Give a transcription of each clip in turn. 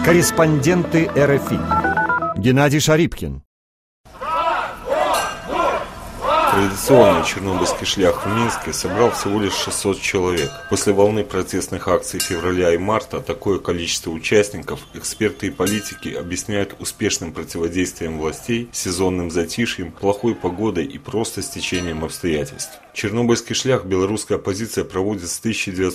Корреспонденты РФИ. Геннадий Шарипкин. Традиционный чернобыльский шлях в Минске собрал всего лишь 600 человек. После волны протестных акций февраля и марта такое количество участников эксперты и политики объясняют успешным противодействием властей, сезонным затишьем, плохой погодой и просто стечением обстоятельств. Чернобыльский шлях белорусская оппозиция проводит с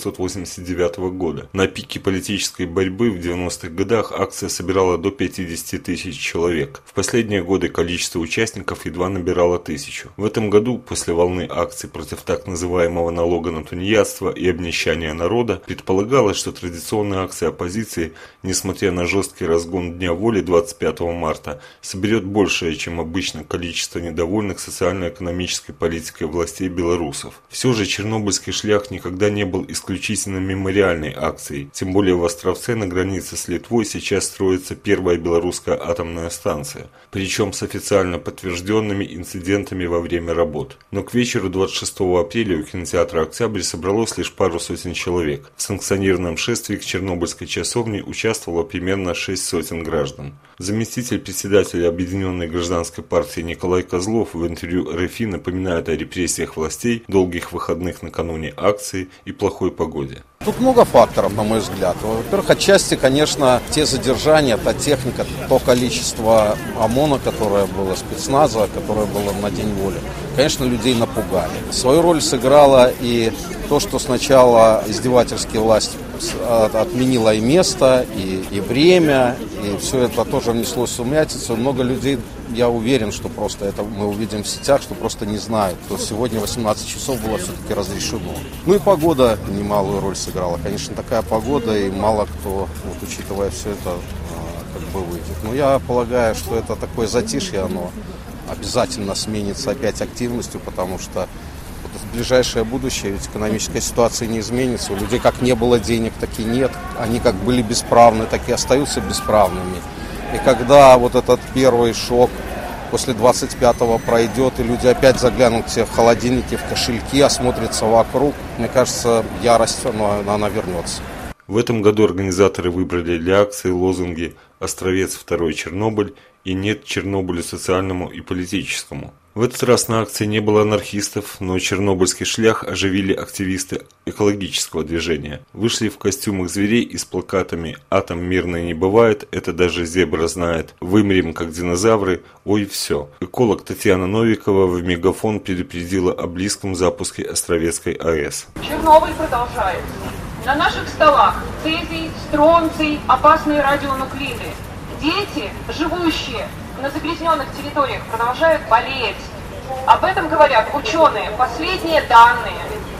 1989 года. На пике политической борьбы в 90-х годах акция собирала до 50 тысяч человек. В последние годы количество участников едва набирало 1000. В этом году, после волны акций против так называемого налога на тунеядство и обнищания народа, предполагалось, что традиционная акция оппозиции, несмотря на жесткий разгон Дня воли 25 марта, соберет большее, чем обычно, количество недовольных социально-экономической политикой властей белорусов. Все же чернобыльский шлях никогда не был исключительно мемориальной акцией, тем более в Островце на границе с Литвой сейчас строится первая белорусская атомная станция, причем с официально подтвержденными инцидентами во время работ. Но к вечеру 26 апреля у кинотеатра «Октябрь» собралось лишь пару сотен человек. В санкционированном шествии к Чернобыльской часовне участвовало примерно 6 сотен граждан. Заместитель председателя Объединенной гражданской партии Николай Козлов в интервью РФИ напоминает о репрессиях властей, долгих выходных накануне акции и плохой погоде. Тут много факторов, на мой взгляд. Во-первых, отчасти, конечно, те задержания, та техника, то количество ОМОНа, которое было, спецназа, которое было на День воли, конечно, людей напугали. Свою роль сыграло и то, что сначала издевательски власть отменила и место, и время, и все это тоже внесло сумятицу. Много людей, я уверен, что просто это мы увидим в сетях, что просто не знают. То сегодня 18 часов было все-таки разрешено. Ну и погода немалую роль сыграла. Конечно, такая погода, и мало кто, вот, учитывая все это, как бы выйдет. Но я полагаю, что это такое затишье, оно обязательно сменится опять активностью, потому что в ближайшее будущее ведь экономическая ситуация не изменится. У людей как не было денег, так и нет. Они как были бесправны, так и остаются бесправными. И когда вот этот первый шок после 25-го пройдет, и люди опять заглянут все в холодильники, в кошельки, осмотрятся вокруг, мне кажется, ярость, она вернется. В этом году организаторы выбрали для акции лозунги «Островец, второй Чернобыль» и «Нет Чернобылю социальному и политическому». В этот раз на акции не было анархистов, но чернобыльский шлях оживили активисты экологического движения. Вышли в костюмах зверей и с плакатами «Атом мирный не бывает, это даже зебра знает», «Вымрем как динозавры», «Ой, все». Эколог Татьяна Новикова в мегафон предупредила о близком запуске Островецкой АЭС. Чернобыль продолжается. На наших столах цезий, стронций, опасные радионуклиды. Дети, живущие на загрязненных территориях, продолжают болеть. Об этом говорят ученые. Последние данные,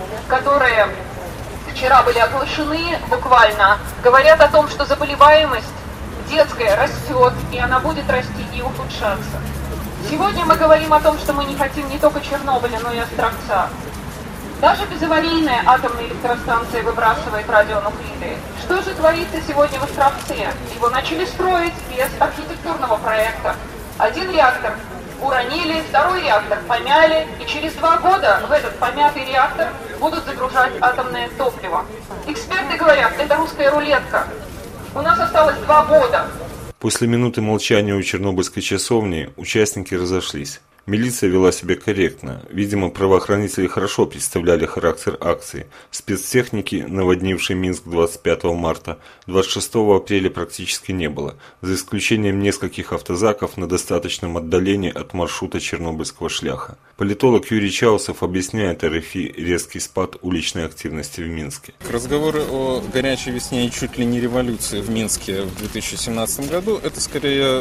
которые вчера были оглашены буквально, говорят о том, что заболеваемость детская растет, и она будет расти и ухудшаться. Сегодня мы говорим о том, что мы не хотим не только Чернобыля, но и Островца. Даже безаварийная атомная электростанция выбрасывает радионуклиды. Что же творится сегодня в Островце? Его начали строить без архитектурного проекта. Один реактор уронили, второй реактор помяли, и через 2 года в этот помятый реактор будут загружать атомное топливо. Эксперты говорят, это русская рулетка. У нас осталось 2 года. После минуты молчания у Чернобыльской часовни участники разошлись. Милиция вела себя корректно. Видимо, правоохранители хорошо представляли характер акции. Спецтехники, наводнившей Минск 25 марта, 26 апреля практически не было, за исключением нескольких автозаков на достаточном отдалении от маршрута чернобыльского шляха. Политолог Юрий Чаусов объясняет РФИ резкий спад уличной активности в Минске. Разговоры о горячей весне и чуть ли не революции в Минске в 2017 году – это скорее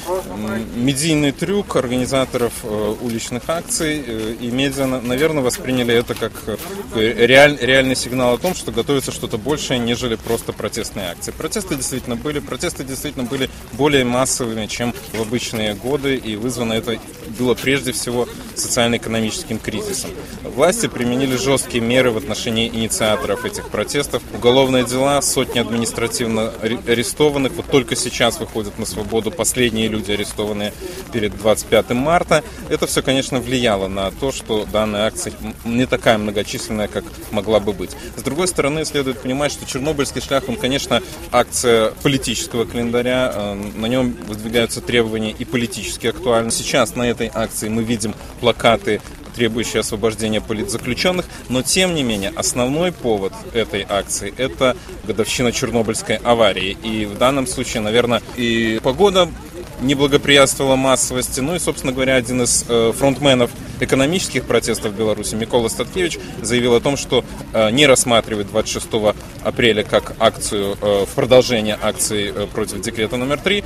медийный трюк организаторов уличных акций, и медиа, наверное, восприняли это как реальный сигнал о том, что готовится что-то большее, нежели просто протестные акции. Протесты действительно были более массовыми, чем в обычные годы, и вызвано это было прежде всего социально-экономическим кризисом. Власти применили жесткие меры в отношении инициаторов этих протестов. Уголовные дела, сотни административно арестованных. Вот только сейчас выходят на свободу последние люди, арестованные перед 25 марта. Это все, конечно, влияло на то, что данная акция не такая многочисленная, как могла бы быть. С другой стороны, следует понимать, что Чернобыльский шлях, он, конечно, акция политического календаря, на нем выдвигаются требования и политически актуальны. Сейчас на этой акции мы видим плакаты, требующие освобождения политзаключенных, но тем не менее основной повод этой акции – это годовщина Чернобыльской аварии. И в данном случае, наверное, и погода не благоприятствовала массовости. Ну и, собственно говоря, один из фронтменов экономических протестов в Беларуси, Микола Статкевич, заявил о том, что не рассматривает 26 апреля как акцию в продолжение акции против декрета номер 3.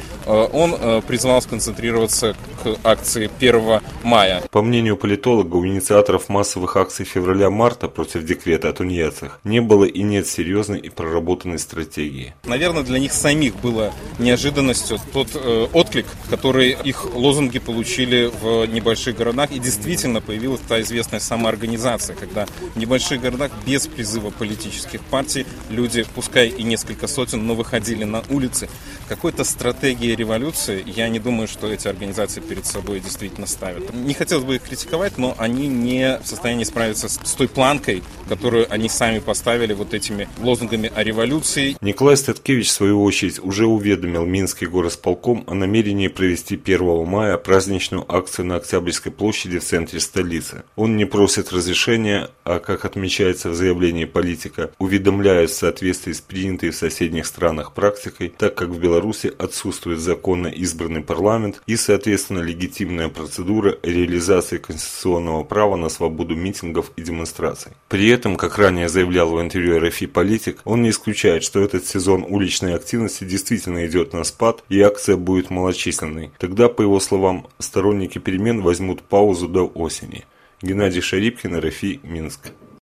Он призвал сконцентрироваться к акции 1 мая. По мнению политолога, у инициаторов массовых акций февраля-марта против декрета о тунеядцах не было и нет серьезной и проработанной стратегии. Наверное, для них самих было неожиданностью тот отклик, который их лозунги получили в небольших городах, и действительно появилась та известная самоорганизация, когда в небольших городах без призыва политических партий люди, пускай и несколько сотен, но выходили на улицы. Какой-то стратегии революции, я не думаю, что эти организации перед собой действительно ставят. Не хотелось бы их критиковать, но они не в состоянии справиться с той планкой, которую они сами поставили вот этими лозунгами о революции. Николай Статкевич, в свою очередь, уже уведомил Минский горосполком о намерении провести 1 мая праздничную акцию на Октябрьской площади в центре столицы. Он не просит разрешения, а, как отмечается в заявлении политика, уведомляет в соответствии с принятой в соседних странах практикой, так как в Беларуси отсутствует законно избранный парламент и, соответственно, легитимная процедура реализации конституционного права на свободу митингов и демонстраций. При этом, как ранее заявлял в интервью РФИ политик, он не исключает, что этот сезон уличной активности действительно идет на спад и акция будет малочисленной. Тогда, по его словам, сторонники перемен возьмут паузу до осени. Геннадий Шарипкин, РФИ, Минск.